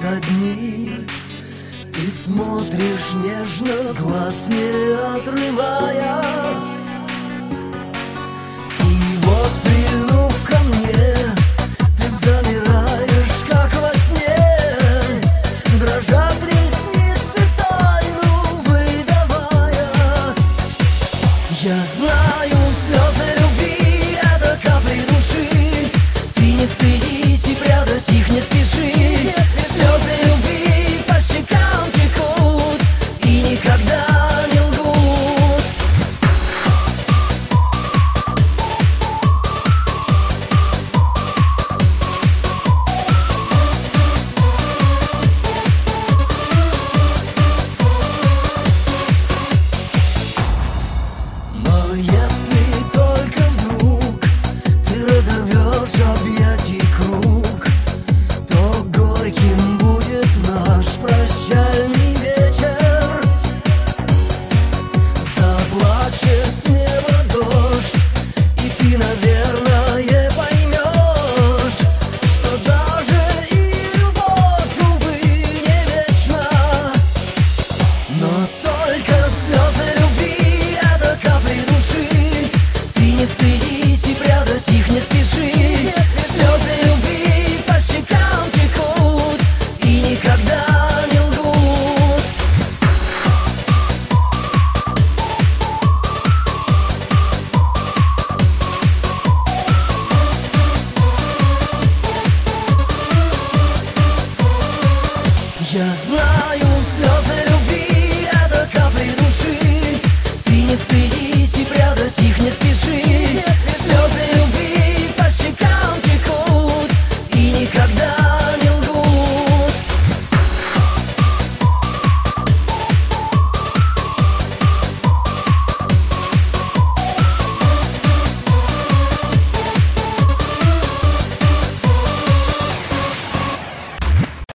Тянутся дни, ты смотришь нежно, глаз не отрывая. И вот, прильнув ко мне, ты замираешь, как во сне. Дрожат ресницы, тайну выдавая. Я знаю, слезы любви — это капли души. Ты не стыдись и прятать их не спеши. Слезы любви по щекам текут и никогда не лгут. Но если только вдруг ты разорвешь объятия,